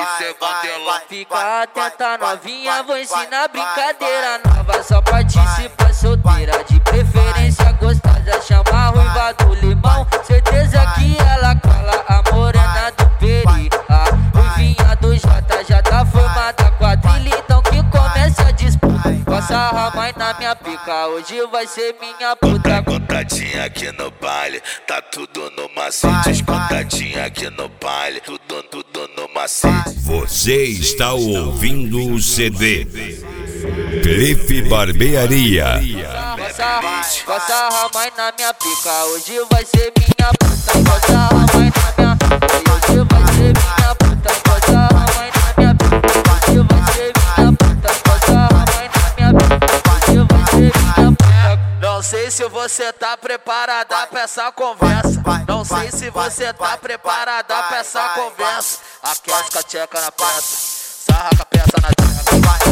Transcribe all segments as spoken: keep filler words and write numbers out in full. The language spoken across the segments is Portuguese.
Isso é Mandela. Fica atenta novinha, vou ensinar brincadeira nova. Só participa solteira, de preferência gostosa. Chama a ruiva do limão, certeza que ela cola. A morena do peri, a ruivinha do Jota. Já tá formada quadrilha, então que comece a disputa. Passa a mãe na minha pica, hoje vai ser minha puta. Contadinha aqui no baile, tá tudo no macete. Contadinha aqui no baile, tudo, tudo no macete. Você está ouvindo o C D Cliff Barbearia. Passa, passa a mãe na minha pica, hoje vai ser minha puta. Passa a mãe na minha pica, hoje vai ser minha puta. Passa a mãe na minha pica, hoje vai ser minha puta. Passa a mãe na minha pica, hoje vai ser minha puta. Não sei se você tá preparada pra essa conversa. Não sei se você tá preparada pra essa conversa. Aquece com a tcheca na peça, sarra com a peça na tcheca.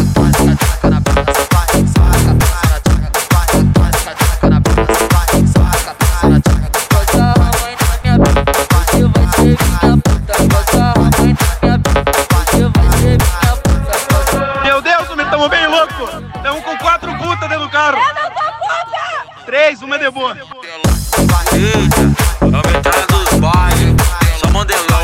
Meu Deus, tamo bem louco! Tamo com quatro putas dentro do carro! Eu não sou puta! Três, uma é de boa! Eita, a metade dos bailes, só Mandelão.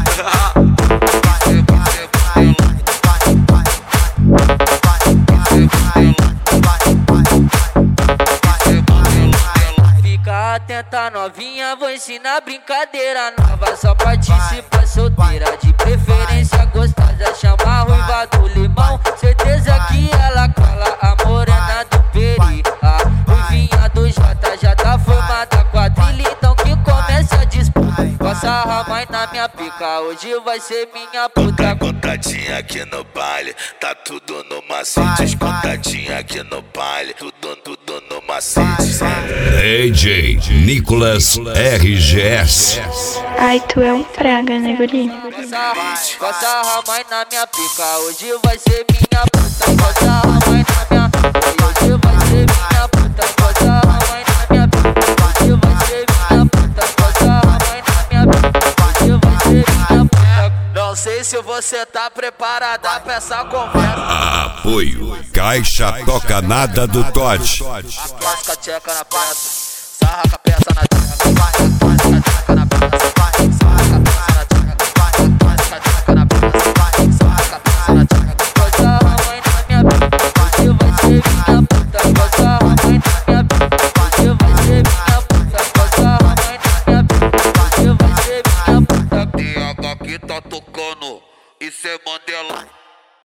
Fica atenta novinha, vou ensinar brincadeira nova. Só participa solteira, de preferência gostosa. Chama a ruiva do limão, certeza que ela cola. A morena do peri, a ruivinha do Jota. Já tá formada quadrilha, então que comece a disputa. Passa a mãe na minha pica, hoje vai ser minha puta. Contadinha aqui no baile, tá tudo no macete. Contadinha aqui no baile, tudo, tudo no macete. D J Nicolas R G S. Ai, tu é um praga, né, guri? Passa, passa a mãe na minha pica, hoje vai ser minha puta. Passa a mãe na minha pica, hoje vai ser minha puta. Passa a mãe na minha pica, hoje vai ser minha puta. Passa a mãe na minha pica, hoje vai ser minha puta. Não sei se você tá preparada pra essa conversa. Apoio Caixa Toca Nada do Todd. Aquece com a tcheca na peça, sarra com a peça na tcheca. Aquece com a tcheca na peça, sarra com a peça na tcheca. Aquece com a tcheca na peça, sarra com a peça na tcheca. Passa a mãe na minha pica, hoje vai ser minha puta. Passa a mãe na minha pica, hoje vai ser minha puta. Passa a mãe na minha pica, hoje vai ser minha puta. D H que tá tocando, isso é Mandela.